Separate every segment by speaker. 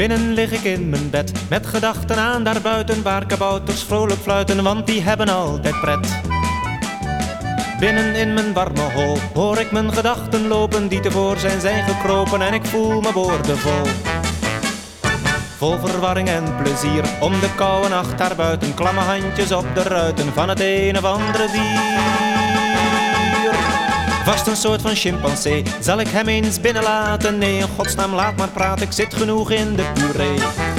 Speaker 1: Binnen lig ik in mijn bed, met gedachten aan daarbuiten, waar kabouters vrolijk fluiten, want die hebben altijd pret. Binnen in mijn warme hol hoor ik mijn gedachten lopen, die tevoorschijn zijn gekropen, en ik voel me boordevol. Vol verwarring en plezier, om de koude nacht daarbuiten, klamme handjes op de ruiten van het een of andere dier. Vast een soort van chimpansee, zal ik hem eens binnenlaten? Nee, in godsnaam laat maar praten, ik zit genoeg in de puree.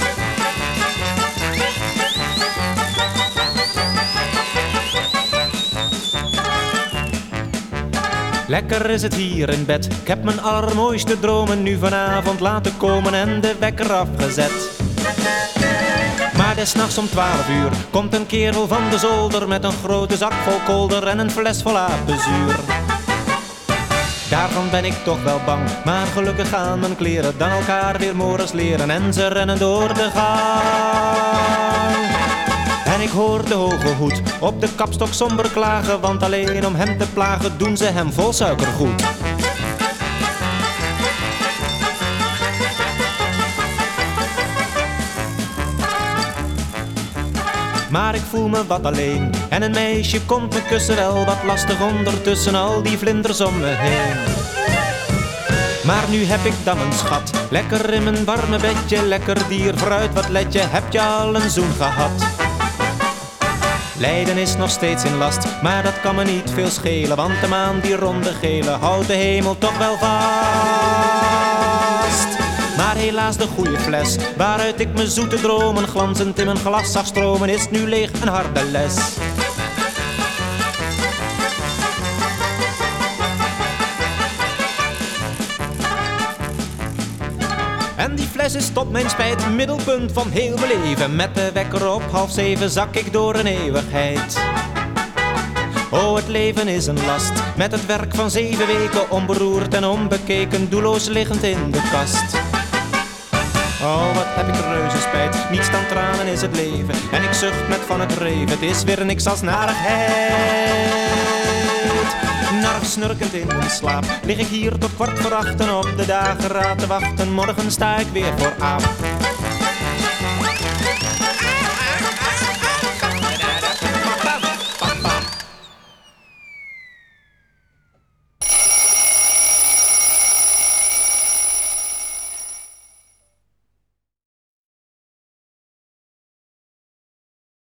Speaker 1: Lekker is het hier in bed, ik heb mijn allermooiste dromen nu vanavond laten komen en de wekker afgezet. Maar des nachts om 12 uur komt een kerel van de zolder met een grote zak vol kolder en een fles vol apenzuur. Daarvan ben ik toch wel bang, maar gelukkig gaan mijn kleren dan elkaar weer morgens leren en ze rennen door de gang. En ik hoor de hoge hoed op de kapstok somber klagen, want alleen om hem te plagen doen ze hem vol suikergoed. Maar ik voel me wat alleen en een meisje komt me kussen, wel wat lastig ondertussen al die vlinders om me heen. Maar nu heb ik dan een schat, lekker in mijn warme bedje, lekker dier, vooruit wat let je, heb je al een zoen gehad? Lijden is nog steeds in last, maar dat kan me niet veel schelen, want de maan die ronde gele houdt de hemel toch wel vast. Maar helaas de goede fles, waaruit ik mijn zoete dromen glanzend in mijn glas zag stromen, is nu leeg, een harde les. En die fles is tot mijn spijt middelpunt van heel mijn leven. Met de wekker op 6:30 zak ik door een eeuwigheid. Oh, het leven is een last, met het werk van 7 weken, onberoerd en onbekeken, doelloos liggend in de kast. Oh, wat heb ik reuze spijt, niets dan tranen is het leven, en ik zucht met van het reven, het is weer niks als narigheid. Narg snurkend in mijn slaap, lig ik hier tot 7:15 op de dageraad te wachten, morgen sta ik weer voor aap.